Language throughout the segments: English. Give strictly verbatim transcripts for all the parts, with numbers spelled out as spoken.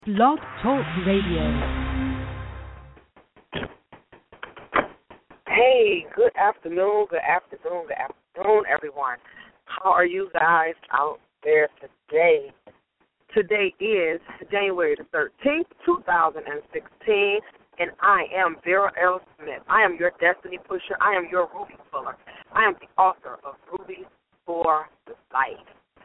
Blog Talk Radio. Hey, good afternoon, good afternoon, good afternoon, everyone. How are you guys out there today? Today is January the thirteenth, two thousand sixteen, and I am Vera L. Smith. I am your destiny pusher. I am your Ruby Fuller. I am the author of Ruby for the Life.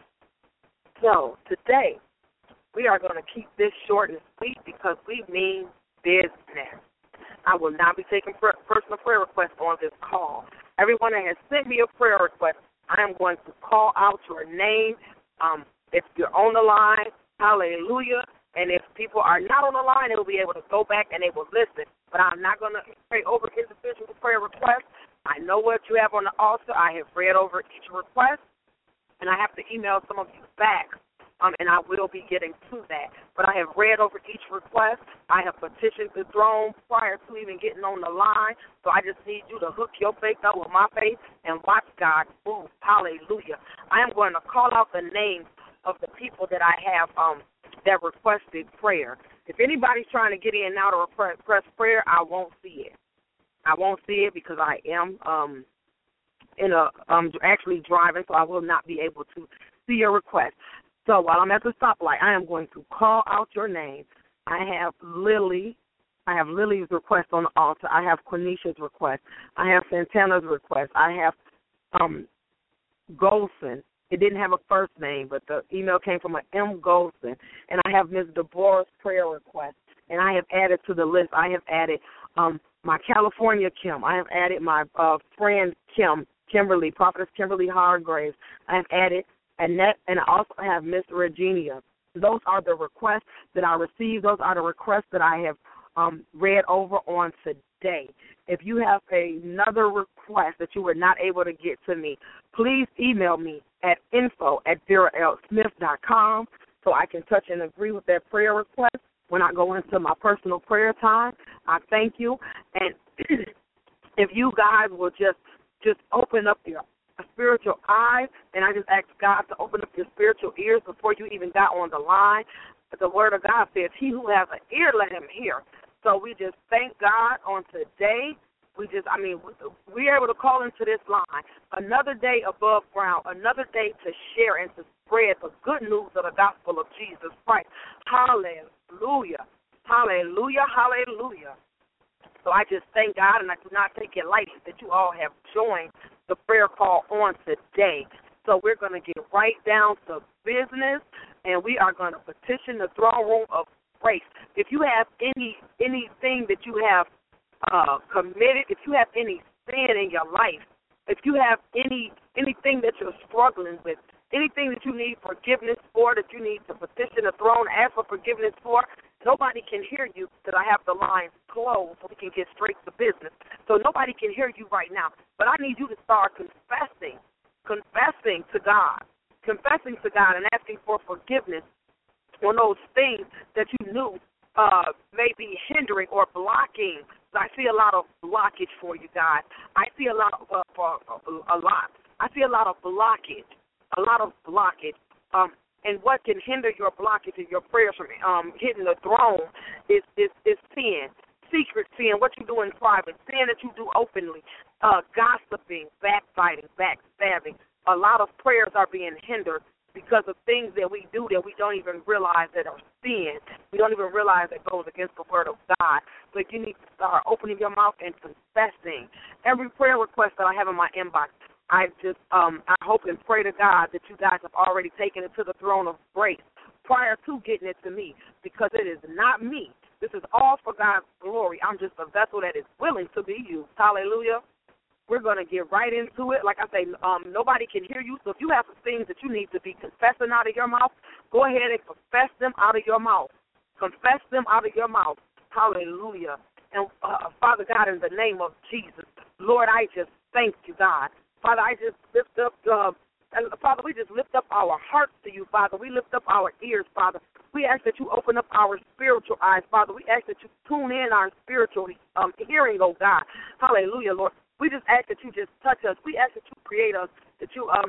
So, today, we are going to keep this short and sweet because we mean business. I will not be taking personal prayer requests on this call. Everyone that has sent me a prayer request, I am going to call out your name. Um, if you're on the line, hallelujah. And if people are not on the line, they will be able to go back and they will listen. But I'm not going to pray over individual prayer requests. I know what you have on the altar. I have read over each request, and I have to email some of you back. Um, and I will be getting to that. But I have read over each request. I have petitioned the throne prior to even getting on the line. So I just need you to hook your faith up with my faith and watch God move. Hallelujah. I am going to call out the names of the people that I have um, that requested prayer. If anybody's trying to get in now to request prayer, I won't see it. I won't see it because I am um, in a um, actually driving, so I will not be able to see your request. So while I'm at the stoplight, I am going to call out your name. I have Lily. I have Lily's request on the altar. I have Quenisha's request. I have Santana's request. I have um, Golson. It didn't have a first name, but the email came from an M. Golson. And I have Miz Deborah's prayer request. And I have added to the list, I have added um, my California Kim. I have added my uh, friend Kim, Kimberly, Prophetess Kimberly Hargraves. I have added Annette, and I also have Miss Regina. Those are the requests that I received. Those are the requests that I have um, read over on today. If you have another request that you were not able to get to me, please email me at info at vera l smith dot com so I can touch and agree with that prayer request when I go into my personal prayer time. I thank you. And if you guys will just, just open up your spiritual eyes, and I just ask God to open up your spiritual ears before you even got on the line. The word of God says, he who has an ear, let him hear. So we just thank God on today. We just, I mean, we're able to call into this line another day above ground, another day to share and to spread the good news of the gospel of Jesus Christ. Hallelujah. Hallelujah. Hallelujah. So I just thank God, and I do not take it lightly that you all have joined the prayer call on today. So we're going to get right down to business, and we are going to petition the throne room of grace. If you have any anything that you have uh, committed, if you have any sin in your life, if you have any anything that you're struggling with, anything that you need forgiveness for, that you need to petition the throne, ask for forgiveness for, nobody can hear you because I have the lines closed so we can get straight to business. So nobody can hear you right now. But I need you to start confessing, confessing to God, confessing to God and asking for forgiveness on those things that you knew uh, may be hindering or blocking. So I see a lot of blockage for you guys. I see a lot of, uh, for, a lot. I see a lot of blockage, a lot of blockage. Um, And what can hinder your blockage and your prayers from um, hitting the throne is, is, is sin, secret sin, what you do in private, sin that you do openly, uh, gossiping, backbiting, backstabbing. A lot of prayers are being hindered because of things that we do that we don't even realize that are sin. We don't even realize that goes against the word of God. But you need to start opening your mouth and confessing. Every prayer request that I have in my inbox, I just, um, I hope and pray to God that you guys have already taken it to the throne of grace prior to getting it to me, because it is not me. This is all for God's glory. I'm just a vessel that is willing to be used. Hallelujah. We're going to get right into it. Like I say, um, nobody can hear you, so if you have some things that you need to be confessing out of your mouth, go ahead and confess them out of your mouth. Confess them out of your mouth. Hallelujah. And, uh, Father God, in the name of Jesus, Lord, I just thank you, God. Father, I just lift up, uh, and Father, we just lift up our hearts to you, Father. We lift up our ears, Father. We ask that you open up our spiritual eyes, Father. We ask that you tune in our spiritual um, hearing, oh God. Hallelujah, Lord. We just ask that you just touch us. We ask that you create us, that you um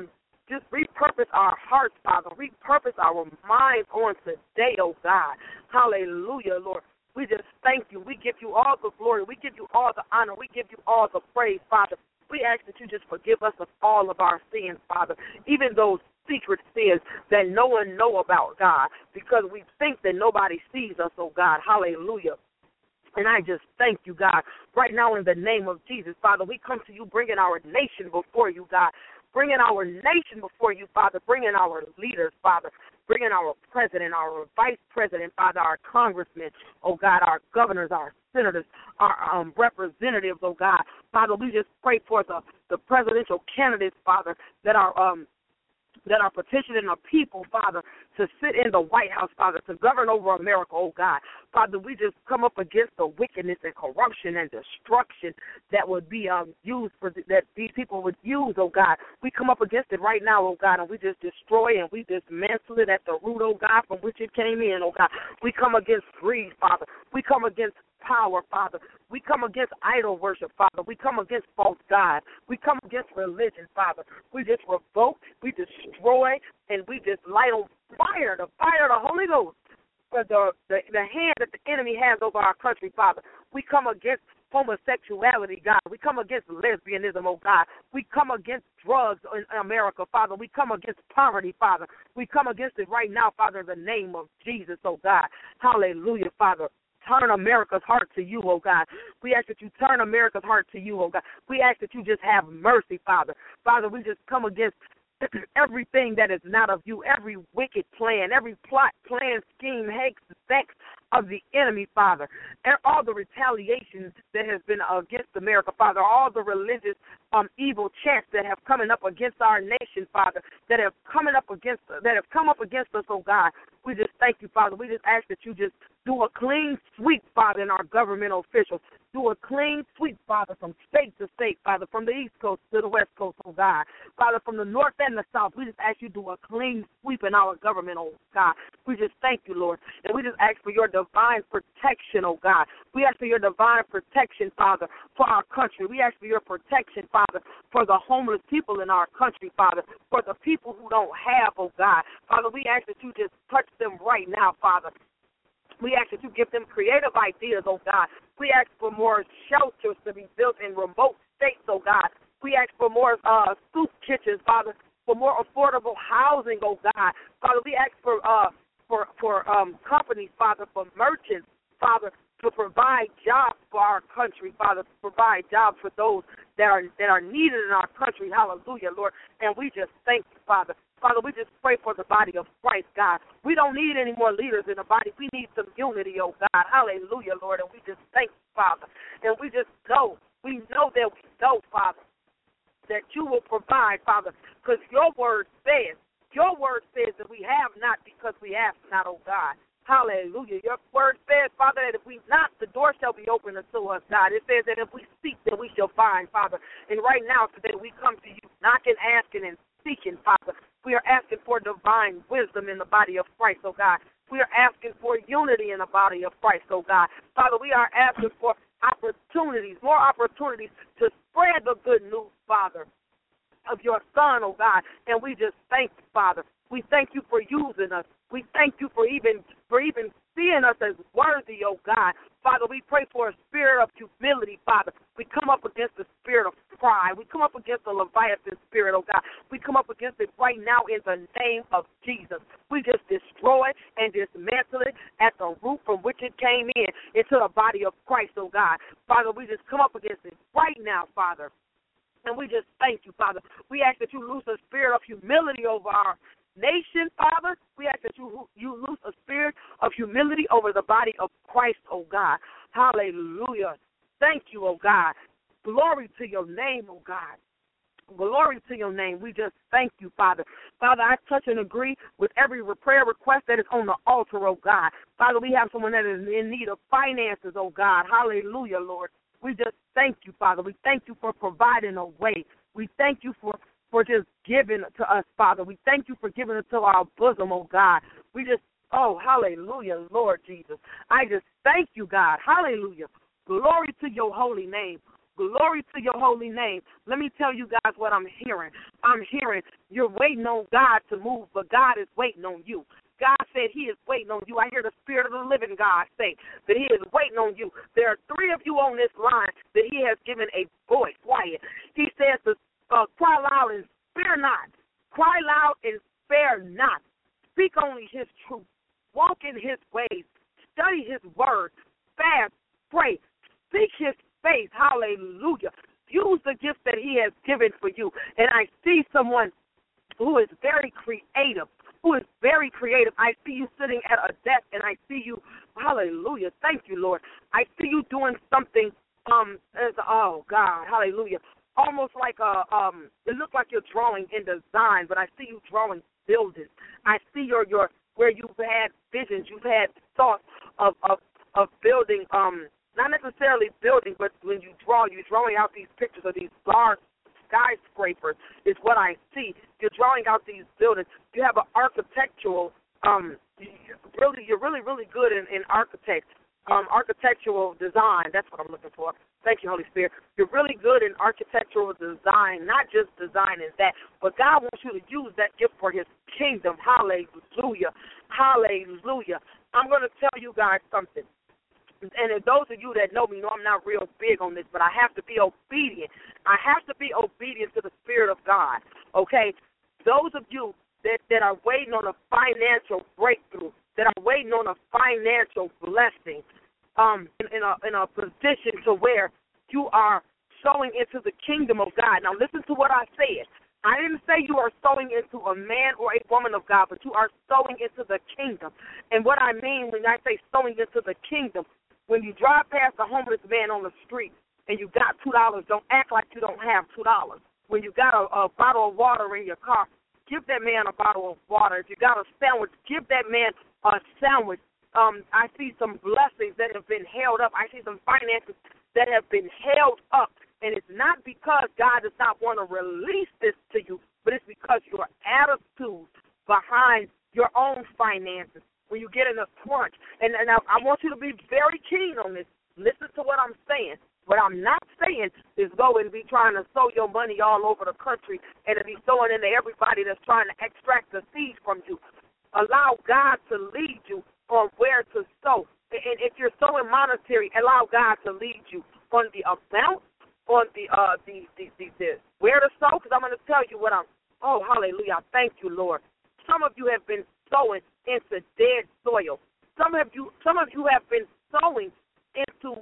Just repurpose our hearts, Father. Repurpose our minds on today, oh God. Hallelujah, Lord. We just thank you. We give you all the glory. We give you all the honor. We give you all the praise, Father. We ask that you just forgive us of all of our sins, Father, even those secret sins that no one know about, God, because we think that nobody sees us, oh God. Hallelujah. And I just thank you, God, right now in the name of Jesus, Father. We come to you bringing our nation before you, God, bringing our nation before you, Father, bringing our leaders, Father, bringing our president, our vice president, Father, our congressmen, oh God, our governors, our senators, our um, representatives, oh God. Father, we just pray for the, the presidential candidates, Father, that are um, that are petitioning the people, Father, to sit in the White House, Father, to govern over America, oh God. Father, we just come up against the wickedness and corruption and destruction that would be um, used for, the, that these people would use, oh God. We come up against it right now, oh God, and we just destroy and we dismantle it at the root, oh God, from which it came in, oh God. We come against greed, Father. We come against power, Father. We come against idol worship, Father. We come against false gods. We come against religion, Father. We just revoke, we destroy, and we just light on fire, the fire of the Holy Ghost, for the, the, the hand that the enemy has over our country, Father. We come against homosexuality, God. We come against lesbianism, oh God. We come against drugs in America, Father. We come against poverty, Father. We come against it right now, Father, in the name of Jesus, oh God. Hallelujah, Father. Turn America's heart to you, oh God. We ask that you turn America's heart to you, oh God. We ask that you just have mercy, Father. Father, we just come against everything that is not of you, every wicked plan, every plot, plan, scheme, hex, sex of the enemy, Father, and all the retaliations that has been against America, Father, all the religious um, evil chants that have coming up against our nation, Father, that have coming up against that have come up against us, oh God. We just thank you, Father. We just ask that you just do a clean sweep, Father, in our governmental officials. Do a clean sweep, Father, from state to state, Father, from the East Coast to the West Coast, oh God. Father, from the North and the South, we just ask you to do a clean sweep in our government, oh God. We just thank you, Lord. And we just ask for your divine protection, oh God. We ask for your divine protection, Father, for our country. We ask for your protection, Father, for the homeless people in our country, Father, for the people who don't have, oh God. Father, we ask that you just touch them right now, Father. We ask that you give them creative ideas, oh God. We ask for more shelters to be built in remote states, oh God. We ask for more uh, soup kitchens, Father, for more affordable housing, oh God. Father, we ask for uh, for for um, companies, Father, for merchants, Father, to provide jobs for our country, Father, to provide jobs for those that are that are needed in our country. Hallelujah, Lord. And we just thank you, Father. Father, we just pray for the body of Christ, God. We don't need any more leaders in the body. We need some unity, oh God. Hallelujah, Lord. And we just thank you, Father. And we just know, we know that we know, Father, that you will provide, Father, because your word says, your word says that we have not because we ask not, oh God. Hallelujah. Your word says, Father, that if we knock, the door shall be open unto us, God. It says that if we seek, then we shall find, Father. And right now, today, we come to you knocking, asking, and seeking, Father. We are asking for divine wisdom in the body of Christ, oh God. We are asking for unity in the body of Christ, oh God. Father, we are asking for opportunities, more opportunities to spread the good news, Father, of your Son, oh God. And we just thank you, Father. We thank you for using us. We thank you for even for even seeing us as worthy, oh God. Father, we pray for a spirit of humility, Father. We come up against the spirit of pride. We come up against the Leviathan spirit, oh God. We come up against it right now in the name of Jesus. We just destroy and dismantle it at the root from which it came in, into the body of Christ, oh God. Father, we just come up against it right now, Father. And we just thank you, Father. We ask that you loose a spirit of humility over our nation, Father. We ask that you you loose a spirit of humility over the body of Christ, oh God. Hallelujah. Thank you, oh God. Glory to your name, oh God. Glory to your name. We just thank you, Father. Father, I touch and agree with every prayer request that is on the altar, oh God. Father, we have someone that is in need of finances, oh God. Hallelujah, Lord. We just thank you, Father. We thank you for providing a way. We thank you for for just giving to us, Father. We thank you for giving it to our bosom, oh God. We just, oh, hallelujah, Lord Jesus. I just thank you, God. Hallelujah. Glory to your holy name. Glory to your holy name. Let me tell you guys what I'm hearing. I'm hearing you're waiting on God to move, but God is waiting on you. God said he is waiting on you. I hear the Spirit of the living God say that he is waiting on you. There are three of you on this line that he has given a voice. Quiet. He says to uh, cry loud and spare not. Cry loud and spare not. Speak only his truth. Walk in his ways. Study his word. Fast. Pray. Seek his face. Hallelujah. Use the gift that he has given for you. And I see someone who is very creative. Who is very creative. I see you sitting at a desk, and I see you, hallelujah, thank you, Lord. I see you doing something, um, as, oh, God, hallelujah, almost like a, um, it looks like you're drawing in design, but I see you drawing buildings. I see your, your, where you've had visions, you've had thoughts of, of, of building, um, not necessarily building, but when you draw, you're drawing out these pictures of these large skyscrapers is what I see. You're drawing out these buildings. You have an architectural, um, really, you're really, really good in, in architect, um, architectural design. That's what I'm looking for. Thank you, Holy Spirit. You're really good in architectural design, not just designing that, but God wants you to use that gift for his kingdom. Hallelujah. Hallelujah. I'm going to tell you guys something. And those of you that know me know I'm not real big on this, but I have to be obedient. I have to be obedient to the Spirit of God, okay? Those of you that, that are waiting on a financial breakthrough, that are waiting on a financial blessing, um, in, in, a, in a position to where you are sowing into the kingdom of God. Now, listen to what I said. I didn't say you are sowing into a man or a woman of God, but you are sowing into the kingdom. And what I mean when I say sowing into the kingdom, when you drive past a homeless man on the street and you got two dollars, don't act like you don't have two dollars. When you got a, a bottle of water in your car, give that man a bottle of water. If you got a sandwich, give that man a sandwich. Um, I see some blessings that have been held up. I see some finances that have been held up. And it's not because God does not want to release this to you, but it's because your attitude behind your own finances, when you get in a crunch. And, and I, I want you to be very keen on this. Listen to what I'm saying. What I'm not saying is go and be trying to sow your money all over the country and to be sowing into everybody that's trying to extract the seed from you. Allow God to lead you on where to sow. And if you're sowing monetary, allow God to lead you on the amount, on the uh the the, the, the where to sow, because I'm going to tell you what I'm, oh, hallelujah, thank you, Lord. Some of you have been sowing into dead soil. Some of you, some of you have been sowing into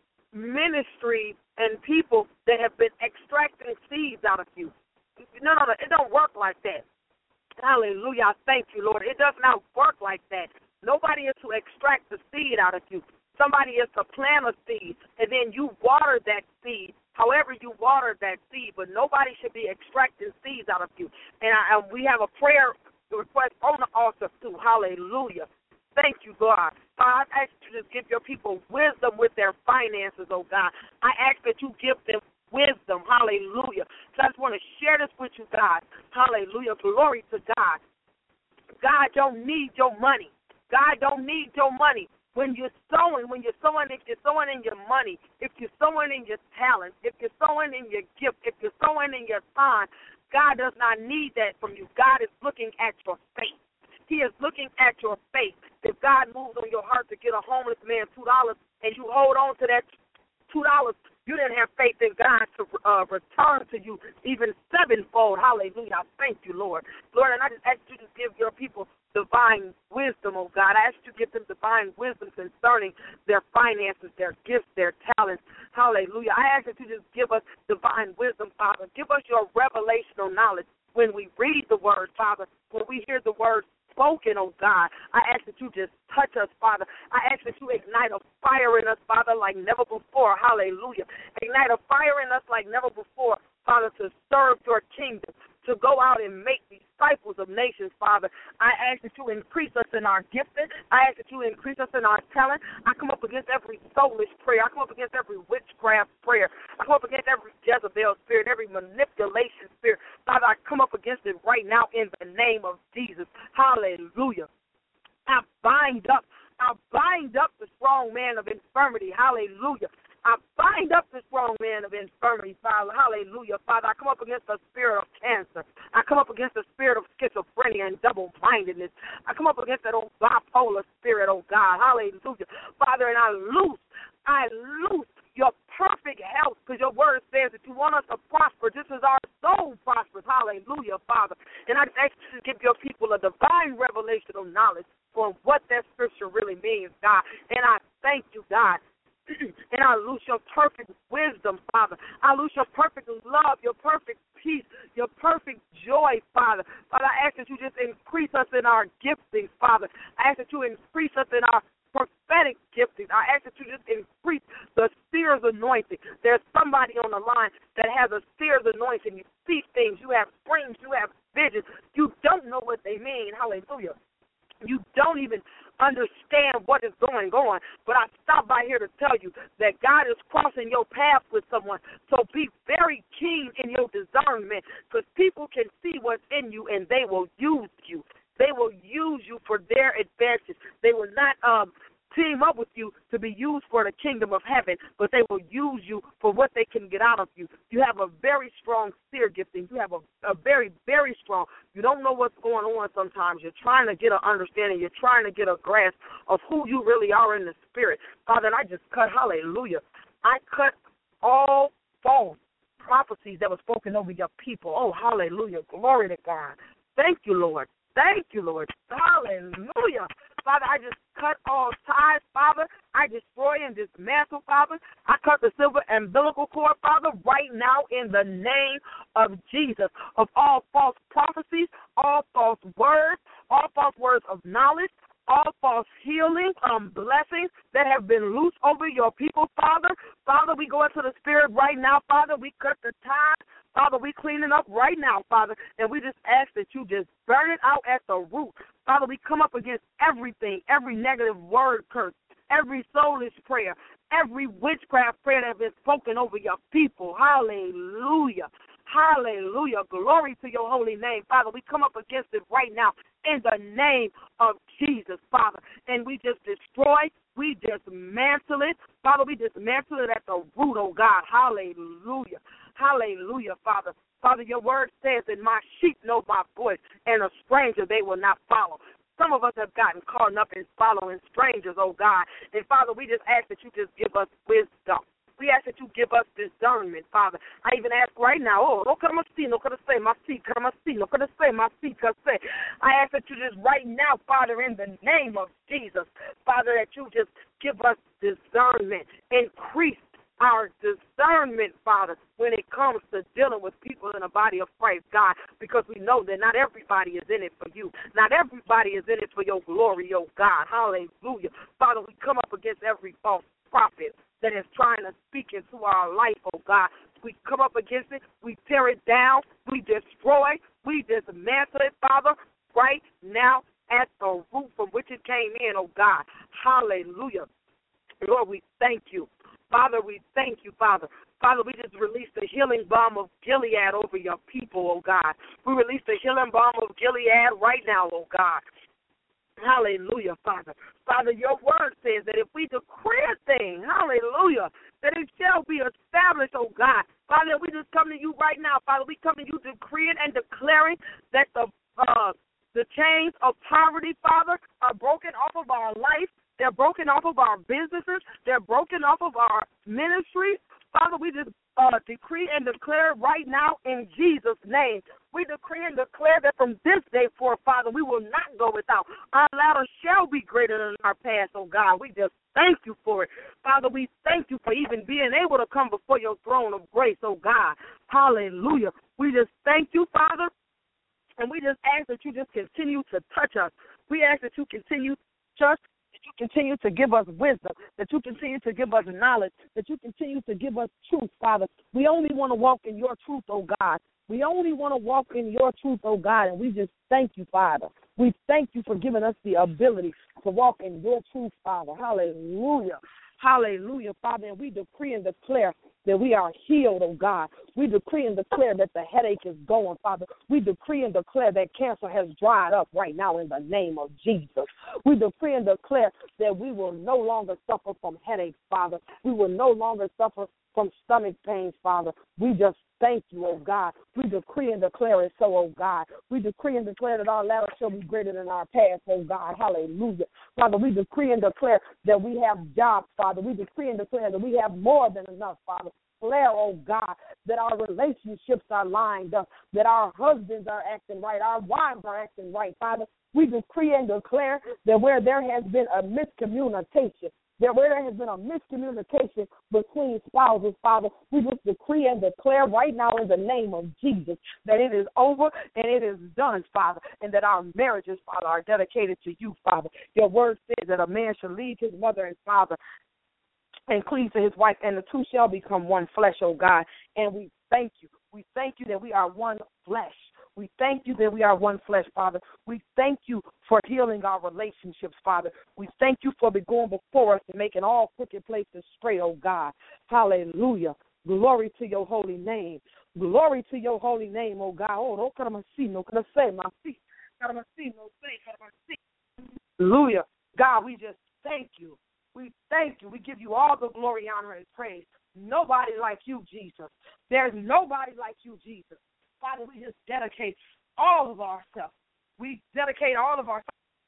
ministry and people that have been extracting seeds out of you. No, no, no, it don't work like that. Hallelujah, thank you, Lord. It does not work like that. Nobody is to extract the seed out of you. Somebody is to plant a seed, and then you water that seed, however you water that seed, but nobody should be extracting seeds out of you. And, I, and we have a prayer request on the altar too. Hallelujah. Thank you, God. God, I ask you to give your people wisdom with their finances, oh God. I ask that you give them wisdom. Hallelujah. So I just want to share this with you, God. Hallelujah. Glory to God. God don't need your money. God don't need your money. When you're sowing, when you're sowing, if you're sowing in your money, if you're sowing in your talent, if you're sowing in your gift, if you're sowing in your time, God does not need that from you. God is looking at your faith. He is looking at your faith. If God moves on your heart to get a homeless man two dollars and you hold on to that two dollars, you didn't have faith in God to uh, return to you even sevenfold. Hallelujah. Thank you, Lord. Lord, and I just ask you to give your people divine wisdom, oh God. I ask you to give them divine wisdom concerning their finances, their gifts, their talents. Hallelujah. I ask that you just give us divine wisdom, Father. Give us your revelational knowledge when we read the word, Father, when we hear the word spoken, oh God. I ask that you just touch us, Father. I ask that you ignite a fire in us, Father, like never before. Hallelujah. Ignite a fire in us like never before, Father, to serve your kingdom, to go out and make disciples of nations, Father. I ask that you increase us in our gifting. I ask that you increase us in our talent. I come up against every soulish prayer. I come up against every witchcraft prayer. I come up against every Jezebel spirit, every manipulation spirit. Father, I come up against it right now in the name of Jesus. Hallelujah. I bind up, I bind up the strong man of infirmity. Hallelujah. I I bind up this wrong man of infirmity, Father. Hallelujah, Father. I come up against the spirit of cancer. I come up against the spirit of schizophrenia and double-mindedness. I come up against that old bipolar spirit, oh God. Hallelujah, Father, and I loose, I loose your perfect health, because your word says that you want us to prosper just as our soul prospers. Hallelujah, Father. And I ask you to give your people a divine revelation of knowledge on what that scripture really means, God. And I thank you, God. And I loose your perfect wisdom, Father. I loose your perfect love, your perfect peace, your perfect joy, Father. Father, I ask that you just increase us in our giftings, Father. I ask that you increase us in our prophetic giftings. I ask that you just increase the seer's anointing. There's somebody on the line that has a seer's anointing. You see things. You have dreams. You have visions. You don't know what they mean. Hallelujah. You don't even understand what is going on. But I stopped by here to tell you that God is crossing your path with someone. So be very keen in your discernment, because people can see what's in you and they will use you. They will use you for their advantage. They will not um, team up with you to be used for the kingdom of heaven, but they will use you for what they can get out of you. You have a very strong seer gifting. You have a, a very, very strong. You don't know what's going on sometimes. You're trying to get an understanding. You're trying to get a grasp of who you really are in the spirit. Father, and I just cut, hallelujah, I cut all false prophecies that were spoken over your people. Oh, hallelujah. Glory to God. Thank you, Lord. Thank you, Lord. Hallelujah. Father, I just cut all ties, Father. I destroy and dismantle, Father. I cut the silver umbilical cord, Father, right now in the name of Jesus, of all false prophecies, all false words, all false words of knowledge, all false healing, um, blessings that have been loosed over your people, Father. Father, we go into the spirit right now, Father. We cut the ties. Father, we clean it up right now, Father, and we just ask that you just burn it out at the root. Father, we come up against everything, every negative word curse, every soulless prayer, every witchcraft prayer that has been spoken over your people. Hallelujah. Hallelujah. Glory to your holy name, Father. We come up against it right now in the name of Jesus, Father. And we just destroy, we dismantle it. Father, we dismantle it at the root, oh God. Hallelujah. Hallelujah, Father. Father, your word says that my sheep know my voice, and a stranger they will not follow. Some of us have gotten caught up in following strangers, oh God. And, Father, we just ask that you just give us wisdom. We ask that you give us discernment, Father. I even ask right now, oh, no come see, no come say, my seat, come see, no come say, my seat, come say. I ask that you just right now, Father, in the name of Jesus, Father, that you just give us discernment, increase our discernment, Father, when it comes to dealing with people in the body of Christ, God, because we know that not everybody is in it for you. Not everybody is in it for your glory, oh God. Hallelujah. Father, we come up against every false prophet that is trying to speak into our life, oh God. We come up against it. We tear it down. We destroy. We dismantle it, Father, right now at the root from which it came in, oh God. Hallelujah. Lord, we thank you. Father, we thank you, Father. Father, we just released the healing balm of Gilead over your people, oh God. We release the healing balm of Gilead right now, oh God. Hallelujah, Father. Father, your word says that if we decree a thing, hallelujah, that it shall be established, oh God. Father, we just come to you right now, Father. We come to you decreeing and declaring that the uh, the chains of poverty, Father, are broken off of our life. They're broken off of our businesses. They're broken off of our ministries. Father, we just uh, decree and declare right now in Jesus' name. We decree and declare that from this day forth, Father, we will not go without. Our latter shall be greater than our past, oh God. We just thank you for it. Father, we thank you for even being able to come before your throne of grace, oh God. Hallelujah. We just thank you, Father, and we just ask that you just continue to touch us. We ask that you continue to touch that you continue to give us wisdom, that you continue to give us knowledge, that you continue to give us truth, Father. We only want to walk in your truth, oh God. We only want to walk in your truth, oh God, and we just thank you, Father. We thank you for giving us the ability to walk in your truth, Father. Hallelujah. Hallelujah, Father, and we decree and declare that we are healed, oh God. We decree and declare that the headache is gone, Father. We decree and declare that cancer has dried up right now in the name of Jesus. We decree and declare that we will no longer suffer from headaches, Father. We will no longer suffer from stomach pains, Father. We just thank you, oh God. We decree and declare it so, oh God. We decree and declare that our latter shall be greater than our past, oh God. Hallelujah. Father, we decree and declare that we have jobs, Father. We decree and declare that we have more than enough, Father. Declare, oh God, that our relationships are lined up, that our husbands are acting right, our wives are acting right, Father. We decree and declare that where there has been a miscommunication, that where there has been a miscommunication between spouses, Father, we just decree and declare right now in the name of Jesus that it is over and it is done, Father, and that our marriages, Father, are dedicated to you, Father. Your word says that a man shall leave his mother and father and cleave to his wife, and the two shall become one flesh, oh God. And we thank you. We thank you that we are one flesh. We thank you that we are one flesh, Father. We thank you for healing our relationships, Father. We thank you for going before us and making all crooked places straight, oh God. Hallelujah. Glory to your holy name. Glory to your holy name, oh God. Oh, no, can I see, no, can I say, my feet. Can I see, no, say, can I see. Hallelujah. God, we just thank you. We thank you. We give you all the glory, honor, and praise. Nobody like you, Jesus. There's nobody like you, Jesus. Father, we just dedicate all of ourselves. We dedicate all of ourselves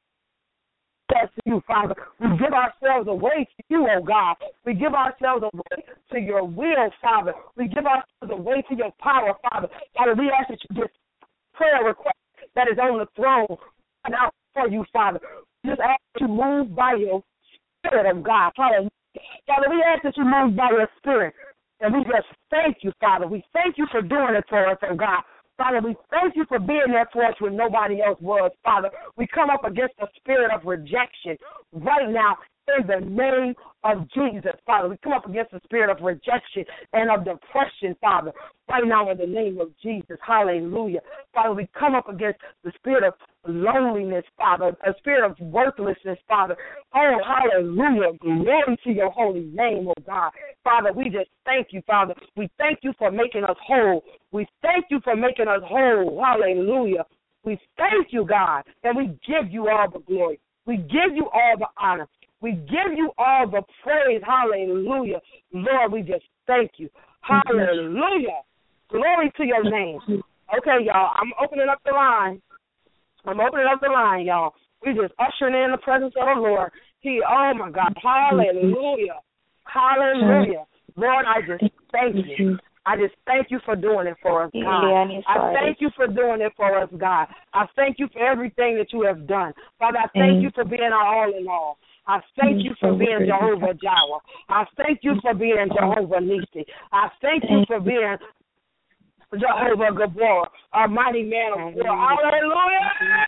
to you, Father. We give ourselves away to you, oh God. We give ourselves away to your will, Father. We give ourselves away to your power, Father. Father, we ask that you get prayer request that is on the throne now for you, Father. We just ask that you move by your Spirit of God. Father, Father, we ask that you move by your Spirit. And we just thank you, Father. We thank you for doing it for us, oh God. Father, we thank you for being there for us when nobody else was, Father. We come up against the spirit of rejection right now in the name of Jesus, Father. We come up against the spirit of rejection and of depression, Father, right now in the name of Jesus. Hallelujah. Father, we come up against the spirit of loneliness, Father, a spirit of worthlessness, Father. Oh, hallelujah. Glory to your holy name, oh God. Father, we just thank you, Father. We thank you for making us whole. We thank you for making us whole. Hallelujah. We thank you, God, and we give you all the glory. We give you all the honor. We give you all the praise. Hallelujah. Lord, we just thank you. Hallelujah. Glory to your name. Okay, y'all, I'm opening up the line. I'm opening up the line, y'all. We just ushering in the presence of the Lord. He, oh, my God. Hallelujah. Hallelujah. Lord, I just thank you. I just thank you for doing it for us, God. I thank you for doing it for us, God. I thank you for everything that you have done. Father, I thank you for being our all in all. I thank you for being Jehovah Jireh. I thank you for being Jehovah Nissi. I thank you for being Jehovah Gabor, our mighty man of war. Hallelujah.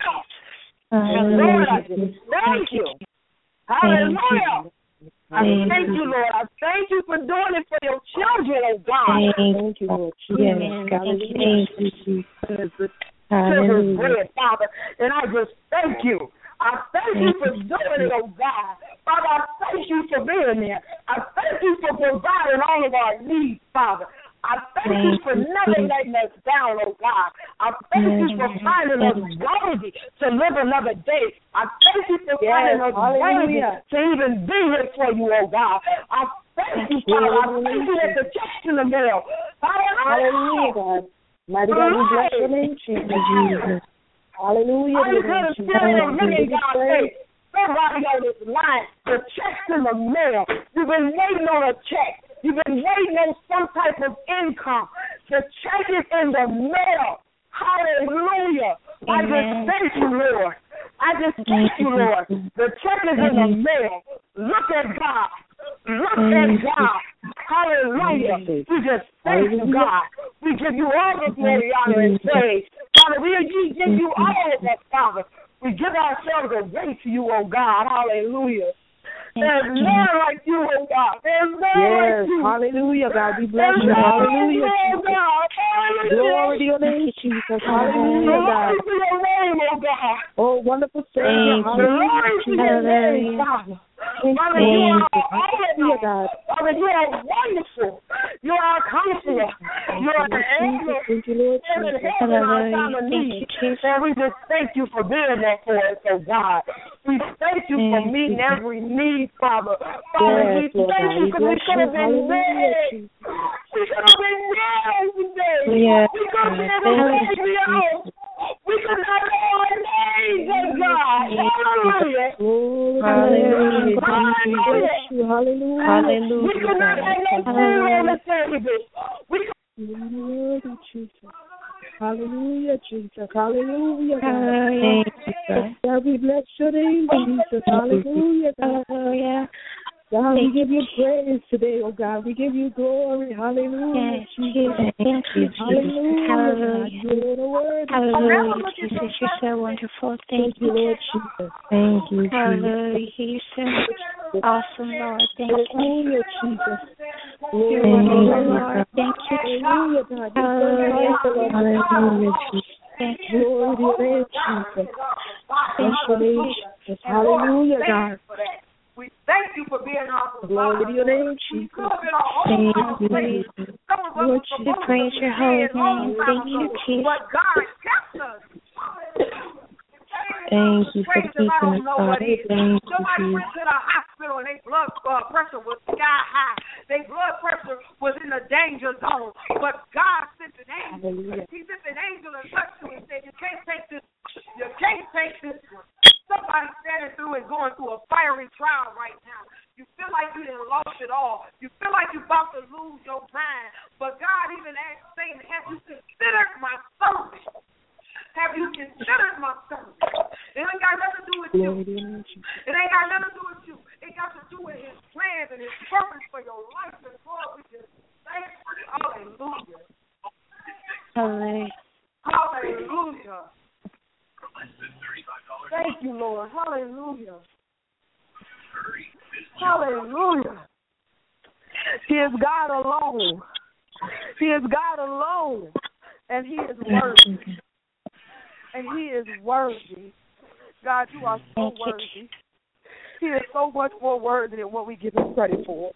And Lord, I just thank you. Hallelujah. I thank you, Lord. I thank you for doing it for your children, oh God. Thank you, Lord. Yes, God. Thank you. Children's bread, Father. And I just thank you. I thank you for doing it, oh God. Father, I thank you for being there. I thank you for providing all of our needs, Father. I thank you for never letting us down, oh God. I thank you for finding us worthy to live another day. I thank you for finding us worthy to even be here for you, oh God. I thank you, Father. I thank you that the check's in the mail. Hallelujah, God. Mighty God, we bless your name, Jesus. Hallelujah. I just heard a spirit of living God say, somebody on this line, the check's in the mail. You've been waiting on a check. You've been waiting on some type of income. The check is in the mail. Hallelujah. Amen. I just thank you, Lord. I just thank you, Lord. The check is in the mail. Look at God. Look at God. Hallelujah. We just thank you, God. We give you all the glory, honor, and praise. Father, we give you all of that, Father. We give ourselves away to you, oh God. Hallelujah. There's none like you, oh God. There's none yes, like you. Hallelujah, God. We bless you. Hallelujah, Jesus. God. Hallelujah. Glory to your name, Jesus. Hallelujah, God. Glory to your name, oh God. Oh, wonderful Savior. Hallelujah to your name, Father. Father, you are all of you, God. Father, you are wonderful. You are a counselor. You are an angel. Thank you, Lord Jesus. And we just thank you for being there for us, oh God. We thank you for meeting every need, Father. Father, we thank you because we could have been dead. We could have been dead today. We could have been able to we could have all days, oh God. Hallelujah. Hallelujah. Hallelujah. Hallelujah. Hallelujah. We could not have no food on the table. We could. Jesus. Hallelujah, Jesus. Hallelujah, God. God, we bless your name, Jesus. Hallelujah, God. God, we give you praise today, oh God. We give you glory. Hallelujah, Jesus. Thank you, Jesus. Hallelujah. Hallelujah. Hallelujah, Jesus. You're so wonderful. Thank you, Lord Jesus. Thank you, Jesus. Hallelujah. You're so awesome, Lord. Thank you. Hallelujah, Jesus. You're wonderful, Lord. Thank you. Hallelujah, God. Hallelujah. Hallelujah, Jesus. Thank you. Glory to your name, Jesus. Thank you, Jesus. Hallelujah, God. We thank you for being our glory to your name, Jesus. Thank you, Jesus. Lord, we praise your holy name. Thank you, Jesus. But God kept us. Thank you for keeping us, God. Thank you, Somebody went to the hospital and their blood uh, pressure was sky high. Their blood pressure was in the danger zone. But God sent an angel. Hallelujah. He sent an angel and touched you and said, you can't take this. You can't take this one. Somebody standing through and going through a fiery trial right now. You feel like you done lost it all. You feel like you're about to lose your mind. But God even asked Satan, have you considered my servant? Have you considered my servant? It ain't got nothing to do with you. It ain't got nothing to do with you. It got to do with his plans and his purpose for your life. And Lord, we just thank you. Hallelujah. Hallelujah. Hallelujah. Thank you, Lord. Hallelujah. Hallelujah. He is God alone. He is God alone. And he is worthy. And he is worthy. God, you are so worthy. He is so much more worthy than what we give him credit for.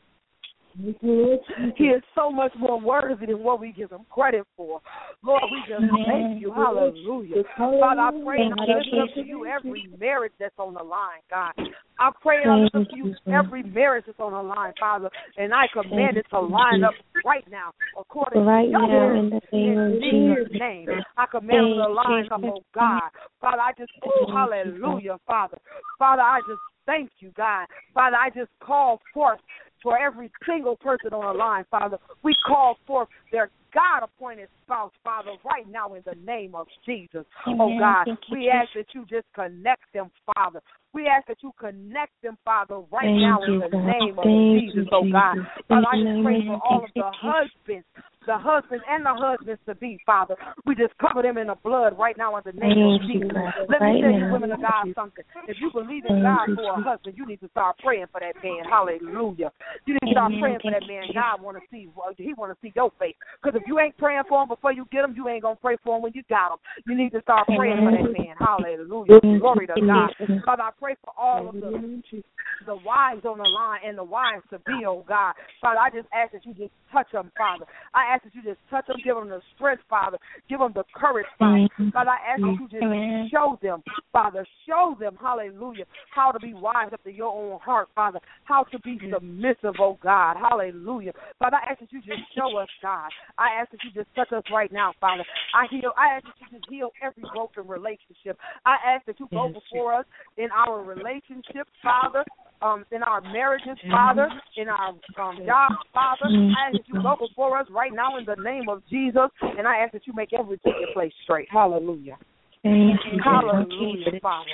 He is so much more worthy than what we give him credit for. Lord, we just thank you. Hallelujah. Father, I pray and I lift up to you every marriage that's on the line, God. I pray and I lift up to you every marriage that's on the line, Father, and I command it to line up right now according to your word in Jesus' name. I command it to line up, oh God. Father, I just, oh, hallelujah, Father. Father, I just thank you, God. Father, I just call forth for every single person on the line, Father. We call forth their God-appointed spouse, Father, right now in the name of Jesus. Oh, God, we ask that you just connect them, Father. We ask that you connect them, Father, right now in the name of Jesus, oh, God. Father, I just pray for all of the husbands, the husbands and the husbands to be, Father. We just cover them in the blood right now in the name of Jesus. Let me tell you, women of God, something. If you believe in God for a husband, you need to start praying for that man. Hallelujah. You need to start praying for that man. God want to see, he want to see your face. Because if you ain't praying for him before you get him, you ain't going to pray for him when you got him. You need to start praying for that man. Hallelujah. Glory to God. Father, I pray for all of the, the wives on the line and the wives to be, oh God. Father, I just ask that you just touch them, Father. I ask that you just touch them, give them the strength, Father. Give them the courage, Father. Father, I ask that you just show them, Father, show them, hallelujah, how to be wise up to your own heart, Father, how to be submissive, oh God, hallelujah. Father, I ask that you just show us, God. I ask that you just touch us right now, Father. I heal. I ask that you just heal every broken relationship. I ask that you go before us in our relationships, Father. Um, in our marriages, Father, in our um, jobs, Father. I ask that you go before us right now in the name of Jesus, and I ask that you make every ticket place straight. Hallelujah. Hallelujah, Father.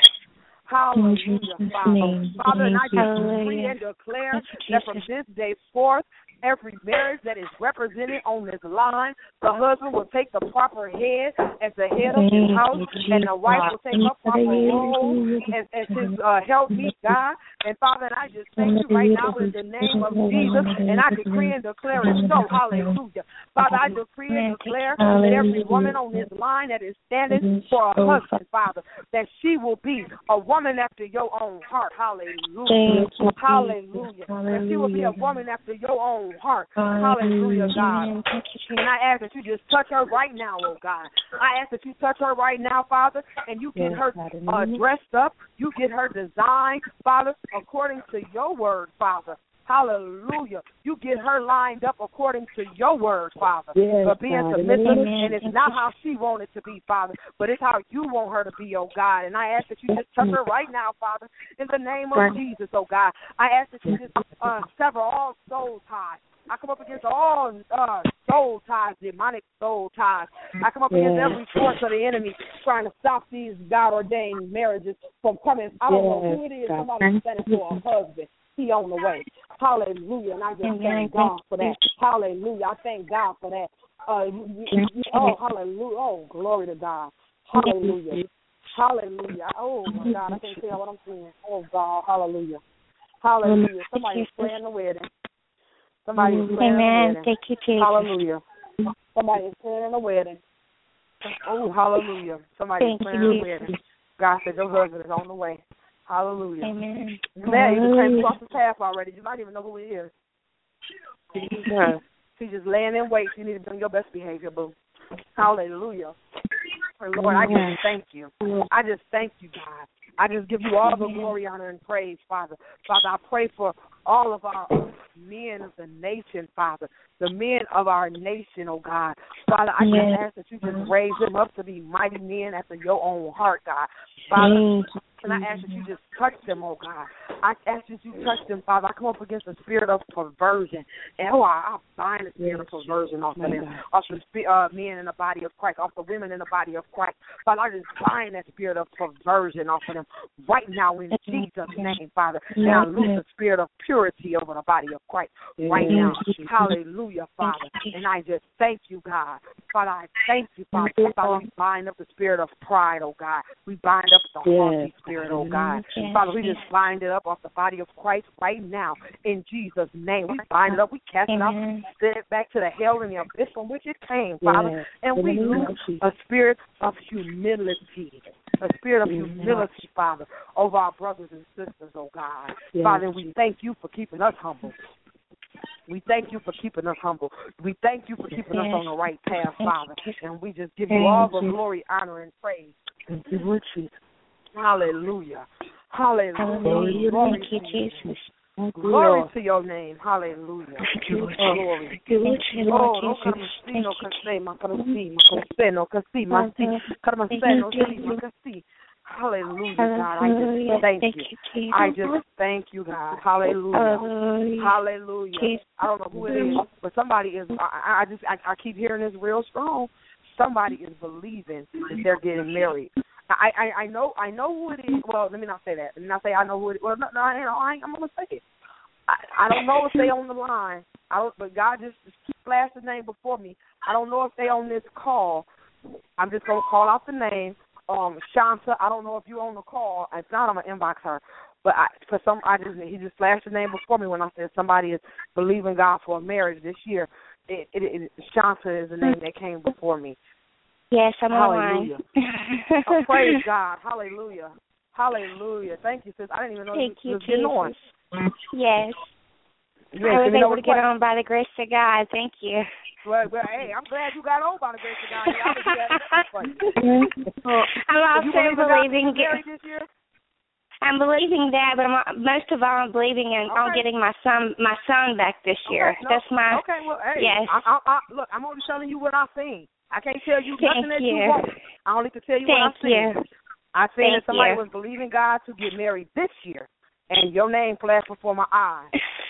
Hallelujah, Father. Father, and I just decree and declare that from this day forth, every marriage that is represented on this line. The husband will take the proper head as the head of his house, and the wife will take her proper role as, as his uh, help meet God. And Father, and I just thank you right now in the name of Jesus, and I decree and declare it so. Hallelujah. Father, I decree and declare that every woman on this line that is standing for a husband, Father, that she will be a woman after your own heart. Hallelujah. Hallelujah. That she will be a woman after your own heart. Hallelujah, God. And I ask that you just touch her right now, oh God. I ask that you touch her right now, Father, and you get her uh, dressed up. You get her designed, Father, according to your word, Father. Hallelujah. You get her lined up according to your word, Father. Yes, for being submissive, and it's not how she wanted to be, Father, but it's how you want her to be, oh God. And I ask that you just touch her right now, Father, in the name of Jesus, oh God. I ask that you just uh, sever all soul ties. I come up against all uh, soul ties, demonic soul ties. I come up against every force of the enemy trying to stop these God-ordained marriages from coming. I don't know who it is. Somebody's standing for a husband. He on the way. Hallelujah. And I just thank God for that. Hallelujah. I thank God for that. Uh, you, you, you, oh, hallelujah. Oh, glory to God. Hallelujah. Hallelujah. Oh, my God. I can't tell what I'm saying. Oh, God. Hallelujah. Hallelujah. Somebody's playing the wedding. Somebody is playing Amen. the wedding. Thank you, Jesus. Hallelujah. Somebody is playing the wedding. Oh, hallelujah. Somebody is playing the wedding. God said your husband is on the way. Hallelujah. Amen. Man, you came across the path already. You might even know who he is. Yeah. She's just laying in wait. You need to be on your best behavior, boo. Hallelujah. Lord, I just thank you. I just thank you, God. I just give you all the glory, honor, and praise, Father. Father, I pray for all of our men of the nation, Father, the men of our nation, oh God. Father, I just ask that you just raise them up to be mighty men after your own heart, God. Father, and I ask that you just touch them, oh God. I ask that you touch them, Father. I come up against the spirit of perversion. And oh, I, I bind the spirit of perversion off of them, off the uh, men in the body of Christ, off the women in the body of Christ. Father, I just bind that spirit of perversion off of them right now in Jesus' name, Father. And I loose the spirit of purity over the body of Christ right now. Hallelujah, Father. And I just thank you, God. Father, I thank you, Father. Father, we bind up the spirit of pride, oh God. We bind up the haughty spirit, oh God. Father, we just bind it up off the body of Christ right now in Jesus' name. We bind it up. We cast it out, send it back to the hell and the abyss from which it came, Father. And we lose a spirit of humility. A spirit of humility, Father, over our brothers and sisters, oh God. Father, we thank you for keeping us humble. We thank you for keeping us humble. We thank you for keeping us on the right path, Father. And we just give you all the glory, honor, and praise. Thank you, Lord Jesus. Hallelujah. Hallelujah. Hallelujah. Thank you, Jesus. Glory to your name. Hallelujah. Glory. Oh, no cansino casi, ma casi, ma conseno casi, ma si, carmaseno si, ma casi. Hallelujah, God. I just thank you. I just thank you, God. Hallelujah. Hallelujah. I don't know who it is, but somebody is. I, I just I, I keep hearing this real strong. Somebody is believing that they're getting married. I, I, I know I know who it is. Well, let me not say that. Let me not say I know who it is. Well, no, no I, I, I'm gonna say it. I, I don't know if they on the line. I don't, but God just, just keep flashing the name before me. I don't know if they on this call. I'm just gonna call out the name. Um, Shanta. I don't know if you on the call. If not, I'm gonna inbox her. But I, for some, I just he just flashed the name before me when I said somebody is believing God for a marriage this year. It, it, it, Shanta is the name that came before me. Yes, I'm Hallelujah. online. Oh, praise God. Hallelujah. Hallelujah. Thank you, sis. I didn't even know Thank you you, was getting on. Yes. You I was able able to get on by the grace of God. Thank you. Well, well, hey, I'm glad you got on by the grace of God. I was glad for you. I'm also believe believing. God this year? I'm believing that, but I'm, most of all, I'm believing in okay. on getting my son, my son back this year. Okay, no, That's my. Okay, well, hey, yes. I, I, I, look, I'm only telling you what I've seen. I can't tell you Thank nothing that you. you want. I only can tell you Thank what I've seen. you. I seen Thank that somebody you. was believing God to get married this year, and your name flashed before my eyes.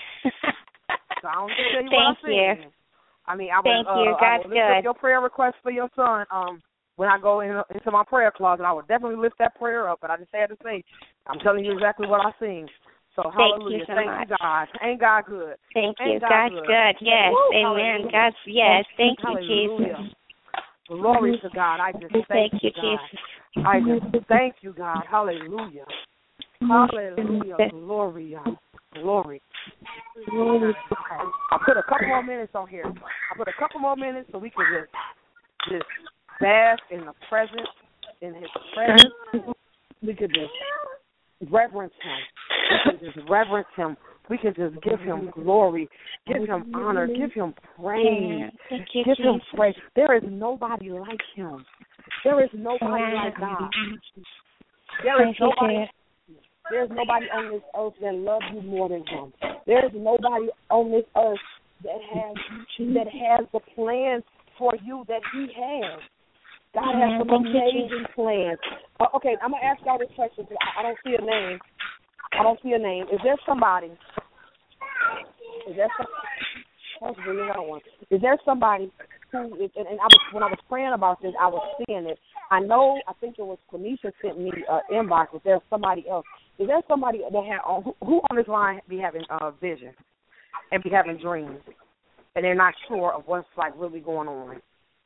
So I only can tell you Thank what I've seen. you. I mean, I will, Thank uh, you. I God's will lift good. up your prayer request for your son. Um, when I go in, into my prayer closet, I will definitely lift that prayer up. But I just had to say, I'm telling you exactly what I've seen. So Thank hallelujah. you so Thank much. you, God. Ain't God good? Thank Ain't you. God God's good? good. Yes. Woo, Amen. hallelujah. God's yes. Thank you, Hallelujah. Jesus. Glory to God. I just thank, Thank you, God. Jesus. I just thank you, God. Hallelujah. Hallelujah. Glory, y'all. Glory. Okay. I'll put a couple more minutes on here. I'll put a couple more minutes so we can just, just bask in the presence, in his presence. We could just reverence him. We can just reverence him. We can just give him glory, give him honor, give him praise, give him praise. There is nobody like him. There is nobody like God. There is nobody. There's nobody on this earth that loves you more than him. There's nobody on this earth that has that has the plans for you that he has. God has some amazing plans. Uh, okay, I'm gonna ask y'all this question. I, I don't see a name. I don't see a name. Is there somebody? Is there some? Really not one. Is there somebody who? Is, and, and I was when I was praying about this, I was seeing it. I know. I think it was Quenisha sent me an uh, inbox. If there's somebody else, is there somebody that had who, who on this line be having uh, vision and be having dreams, and they're not sure of what's like really going on?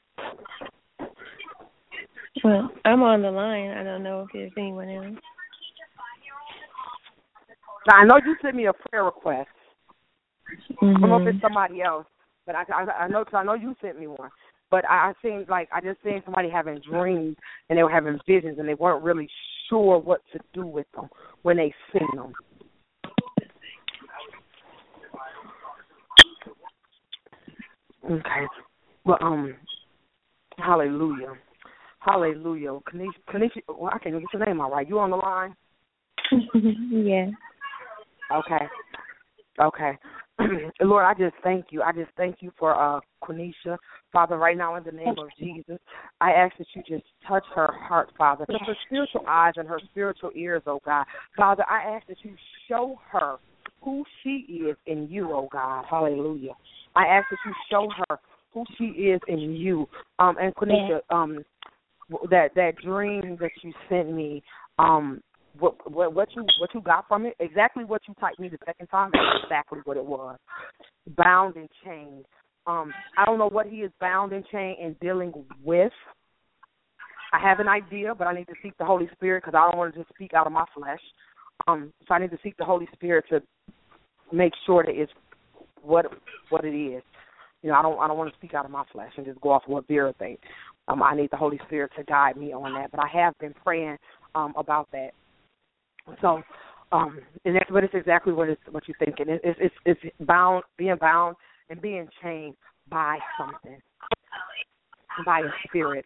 Well, I'm on the line. I don't know if there's anyone else. Now, I know you sent me a prayer request. Mm-hmm. I don't know if it's somebody else, but I, I, I know cause I know you sent me one. But I, I seen like I just seen somebody having dreams and they were having visions and they weren't really sure what to do with them when they seen them. Okay. Well, um, hallelujah, hallelujah. Kanisha, Kanisha, well, I can't even get your name all right. You on the line? Yeah. Okay. Okay. Lord, I just thank you. I just thank you for uh, Quenisha. Father, right now in the name of Jesus, I ask that you just touch her heart, Father. Touch her spiritual eyes and her spiritual ears, oh God. Father, I ask that you show her who she is in you, oh God. Hallelujah. I ask that you show her who she is in you. Um, and Quenisha, um, that, that dream that you sent me, um, What, what what you what you got from it? Exactly what you typed me the second time. That's exactly what it was. Bound and chained. Um, I don't know what he is bound and chained and dealing with. I have an idea, but I need to seek the Holy Spirit because I don't want to just speak out of my flesh. Um, so I need to seek the Holy Spirit to make sure that it's what what it is. You know, I don't I don't want to speak out of my flesh and just go off what Vera thinks. Um, I need the Holy Spirit to guide me on that. But I have been praying um, about that. So, um, and that's, but it's exactly what it's what you're thinking. It, it's it's it's bound, being bound, and being chained by something, by a spirit,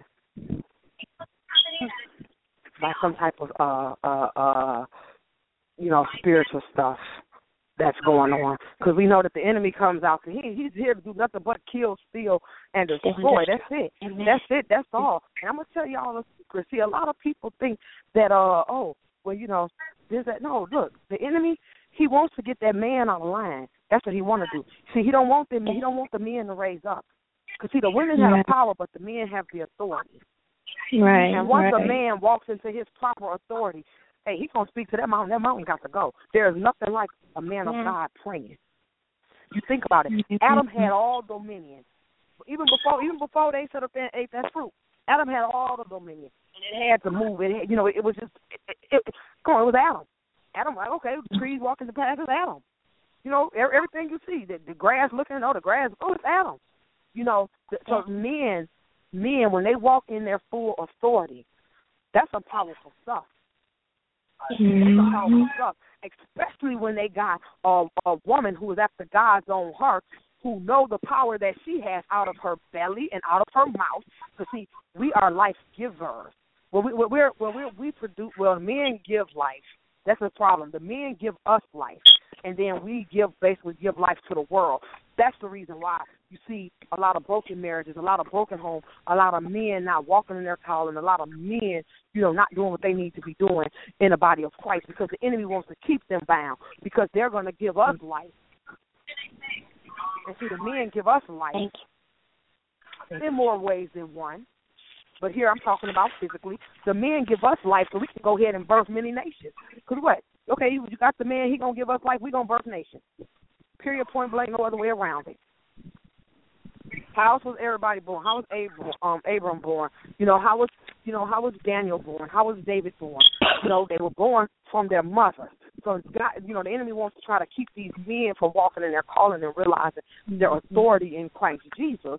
by some type of uh uh uh you know spiritual stuff that's going on. Because we know that the enemy comes out. He he's here to do nothing but kill, steal, and destroy. That's it. That's it. That's all. And I'm gonna tell y'all a secret. See, a lot of people think that uh oh. Well, you know, there's that. No, look, the enemy, he wants to get that man on the line. That's what he want to do. See, he don't want them. He don't want the men to raise up. Because see, the women have the power, but the men have the authority. Right. And once right. a man walks into his proper authority, hey, he's gonna speak to that mountain. That mountain got to go. There is nothing like a man of God praying. You think about it. Adam had all dominion, even before even before they set up and ate that fruit. Adam had all the dominion. And it had to move. It had, you know, it, it was just, it, it, it, come on, it was Adam. Adam, like, okay, the trees walking the path is Adam. You know, everything you see, the, the grass looking, oh, the grass, oh, it's Adam. You know, the, so men, men, when they walk in their full authority, that's some powerful stuff. Mm-hmm. That's some powerful stuff, especially when they got a, a woman who is after God's own heart, who know the power that she has out of her belly and out of her mouth. Because, see, we are life givers. Well, we, we're, well, we're, we produce, well, men give life. That's the problem. The men give us life, and then we give, basically give life to the world. That's the reason why you see a lot of broken marriages, a lot of broken homes, a lot of men not walking in their calling, a lot of men, you know, not doing what they need to be doing in the body of Christ because the enemy wants to keep them bound because they're going to give us life. And see, the men give us life in more ways than one. But here I'm talking about physically. The men give us life so we can go ahead and birth many nations. Because what? Okay, you, you got the man, he going to give us life, we going to birth nations. Period, point blank, no other way around it. How else was everybody born? How was Abram, um, Abram born? You know, how was you know, how was Daniel born? How was David born? You know, they were born from their mother. So God, you know, the enemy wants to try to keep these men from walking in their calling and realizing their authority in Christ Jesus.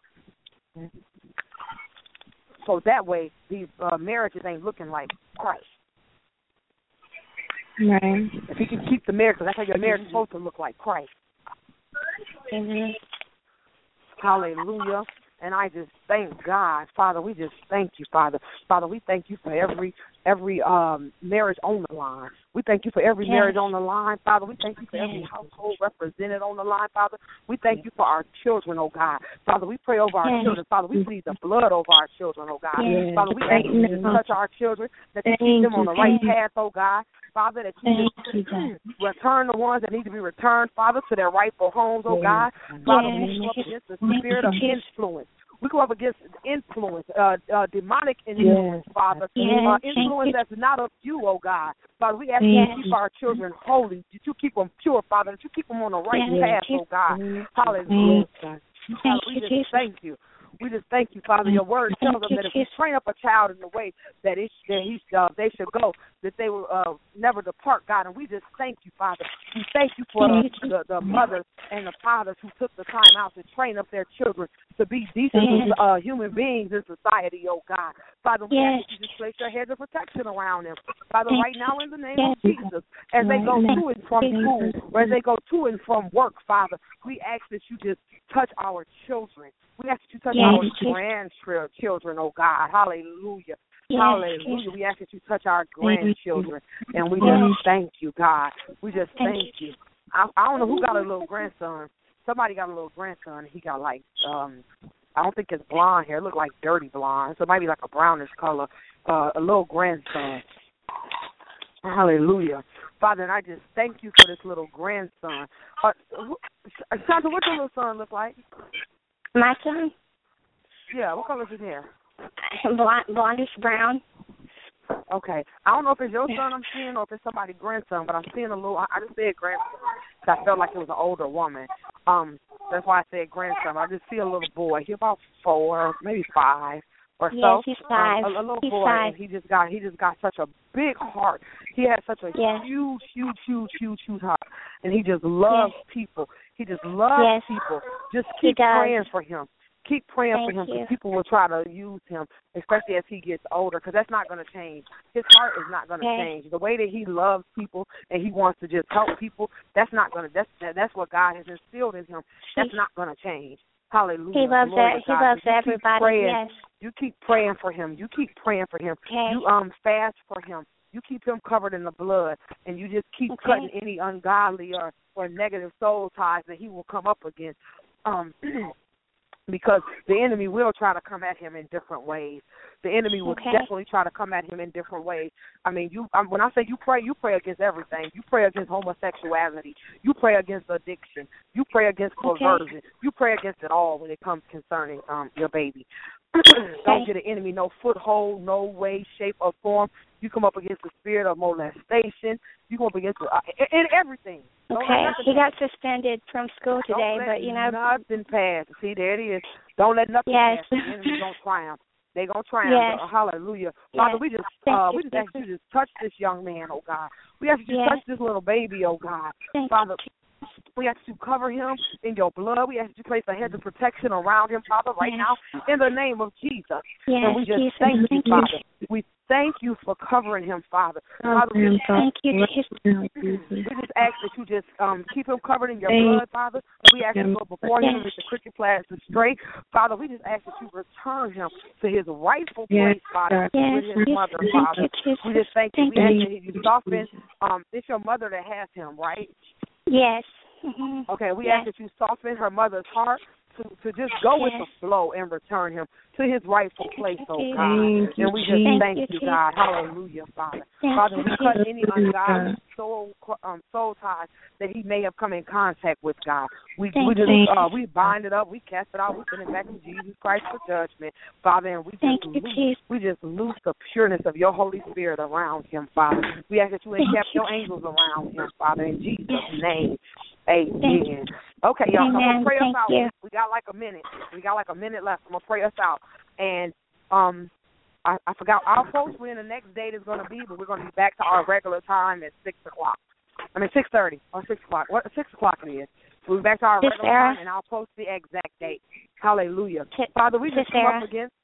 So that way, these uh, marriages ain't looking like Christ. Right. If you can keep the marriage, because that's how your marriage is supposed to look like Christ. Mm-hmm. Hallelujah. And I just thank God, Father. We just thank you, Father. Father, we thank you for every every um, marriage on the line. We thank you for every yes. marriage on the line, Father. We thank you for every household represented on the line, Father. We thank you for our children, oh God. Father, we pray over our yes. children. Father, we plead the blood over our children, oh God. Yes. Father, we ask you to touch our children, that you keep them on the right path, oh God. Father, that you just return the ones that need to be returned, Father, to their rightful homes, oh God. Father, we go up against the spirit of influence. We go up against influence, uh, uh, demonic influence, yes. Father. Yes. Uh, influence that's not of you, oh God. Father, we ask yes. you to keep our children holy, that you keep them pure, Father, that you keep them on the right yes. path, oh God. Hallelujah. Yes. Father, we just thank you. We just thank you, Father. Your word tells us that if we train up a child in the way that, it, that he, uh, they should go, that they will uh, never depart, God. And we just thank you, Father. We thank you for the, the, the mothers and the fathers who took the time out to train up their children to be decent uh, human beings in society, oh God. Father, we yes. ask that you just place your hedge of protection around them. Father, right now in the name of Jesus, as they go to and from school, or as they go to and from work, Father, we ask that you just touch our children. We ask that you touch yes. our grandchildren, oh God. Hallelujah. Yes. Hallelujah. We ask that you touch our grandchildren. And we just thank you, God. We just thank you. I, I don't know who got a little grandson. Somebody got a little grandson. He got like, um, I don't think it's blonde hair. It looked like dirty blonde. So it might be like a brownish color. Uh, a little grandson. Hallelujah. Father, and I just thank you for this little grandson. Uh, Shanta, what your little son look like? My son? Yeah, what color is his hair? Blond, blondish brown. Okay. I don't know if it's your son I'm seeing or if it's somebody's grandson, but I'm seeing a little, I, I just said grandson because I felt like it was an older woman. Um, that's why I said grandson. I just see a little boy. He's about four, maybe five or so. Yes, he's five. Um, a, a little he's boy, five. and he just got, he just got such a big heart. He has such a yes. huge, huge, huge, huge, huge heart, and he just loves yes. people. He just loves yes. people. Just keep praying for him. Keep praying Thank for him because you. people will try to use him, especially as he gets older, because that's not going to change. His heart is not going to okay. change. The way that he loves people and he wants to just help people, that's not going to. That's that's what God has instilled in him. That's he, not going to change. Hallelujah. He loves that. He loves everybody. Praying, yes. You keep praying for him. You keep praying for him. Okay. You um fast for him. You keep him covered in the blood, and you just keep okay. cutting any ungodly or, or negative soul ties that he will come up against. Um. Because the enemy will try to come at him in different ways. The enemy will okay. definitely try to come at him in different ways. I mean, you. Um, when I say you pray, you pray against everything. You pray against homosexuality. You pray against addiction. You pray against perversion. Okay. You pray against it all when it comes concerning um, your baby. Don't give the enemy no foothold, no way, shape, or form. You come up against the spirit of molestation. You come up against the, uh, and everything. Okay, he got suspended from school today, Don't but you know. nothing pass. See, there it is. Don't let nothing yes. pass. The enemy don't triumph. They gonna triumph. Yes. Hallelujah. Yes. Father, we just uh, we just ask you to just touch this young man, oh God. We ask you to yes. touch this little baby, oh God. Thank Father, we ask you to cover him in your blood. We ask you to place a hedge of protection around him, Father, right yes. now, in the name of Jesus. Yes, and we just Jesus. thank you, Thank Father. You. We thank you for covering him, Father. Oh, Father, we just, thank you, we just ask that you just um, keep him covered in your thank blood, Father. We ask you to go before yes. him with the cricket flags straight. Father, we just ask that you return him to his rightful yes. place, Father, yes. with his yes. mother, thank Father. You, we just thank you. thank We ask that you soften. Um, it's your mother that has him, right? Yes. Mm-hmm. Okay, we yes. ask that you soften her mother's heart, to, to just go with the flow and return him to his rightful place, oh God. And we just thank you, God. Hallelujah, Father. Father, we cut any ungodly soul um, soul ties that he may have come in contact with, God. We we just uh, we bind it up, we cast it out, we send it back to Jesus Christ for judgment, Father, and we just loose, we just loose the pureness of your Holy Spirit around him, Father. We ask that you encamp your angels around him, Father, in Jesus' name. Amen. Okay, y'all, I'm going to pray us out. You. We got like a minute. We got like a minute left. I'm going to pray us out. And um, I, I forgot our post when the next date is going to be, but we're going to be back to our regular time at six o'clock. I mean, six thirty or six o'clock. What, six o'clock it is. So we'll be back to our This regular Sarah? time, and I'll post the exact date. Hallelujah. T- Father, we just come Sarah? up against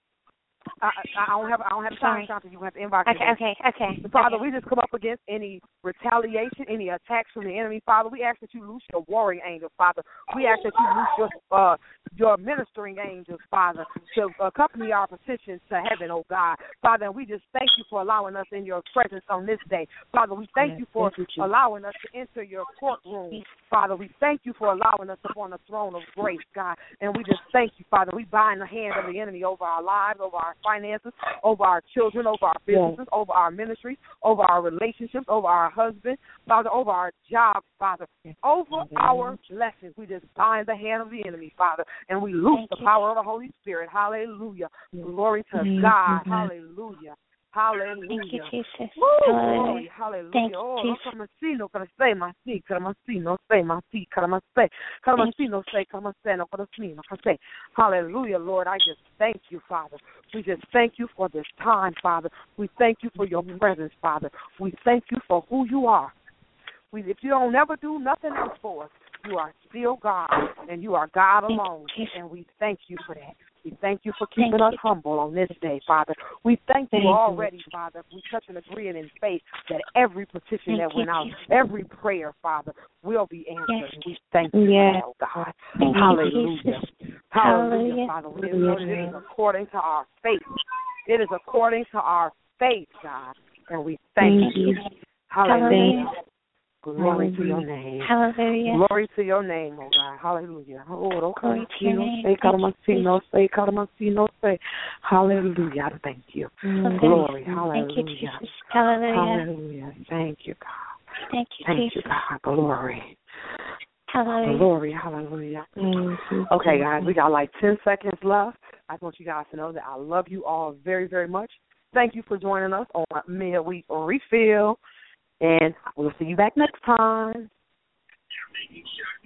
I, I don't have I don't have time, Shanta. You have to inbox Okay, me. okay, okay. Father, okay. we just come up against any retaliation, any attacks from the enemy. Father, we ask that you loose your warring angels, Father. We ask that you loose your uh, your ministering angels, Father, to accompany our petitions to heaven, oh God. Father, and we just thank you for allowing us in your presence on this day. Father, we thank you for allowing us to enter your courtroom. Father, we thank you for allowing us upon the throne of grace, God. And we just thank you, Father. We bind the hand of the enemy over our lives, over our finances, over our children, over our businesses, yes. over our ministries, over our relationships, over our husbands, Father, over our jobs, Father, over mm-hmm. our blessings. We just bind the hand of the enemy, Father, and we loose Thank the you. power of the Holy Spirit. Hallelujah. Mm-hmm. Glory to mm-hmm. God. Hallelujah. Hallelujah. Thank you, Jesus. Woo, glory. Hallelujah. Thank oh, you, no see, no can say my see, can I see, no say my see, can I say, can I see, no say, can I say, no can see, no can say. Hallelujah, Lord. I just thank you, Father. We just thank you for this time, Father. We thank you for your presence, Father. We thank you for who you are. We, if you don't never do nothing else for us, you are still God, and you are God alone, and we thank you for that. We thank you for keeping thank us you. humble on this day, Father. We thank, thank you already, you. Father. We touch and agree and in faith that every petition thank that went out, every prayer, Father, will be answered. Yes. We thank you, yes. oh God. Thank Hallelujah. You, Hallelujah, Father. We know that it is according to our faith. It is according to our faith, God, and we thank, thank you. you. Hallelujah. Hallelujah. Glory to your name. Hallelujah. Glory to your name, oh God. Hallelujah. Oh, don't Glory to your name. Say, Karamantino, say, Karamantino, say. Hallelujah. Thank you. Mm-hmm. Glory. Hallelujah. Thank you, Jesus. Hallelujah. Hallelujah. Thank you, God. Thank you, Thank Jesus. you, God. Glory. Hallelujah. Glory. Hallelujah. Mm-hmm. Okay, guys, we got like ten seconds left. I just want you guys to know that I love you all very, very much. Thank you for joining us on Midweek Refill. And we'll see you back next time.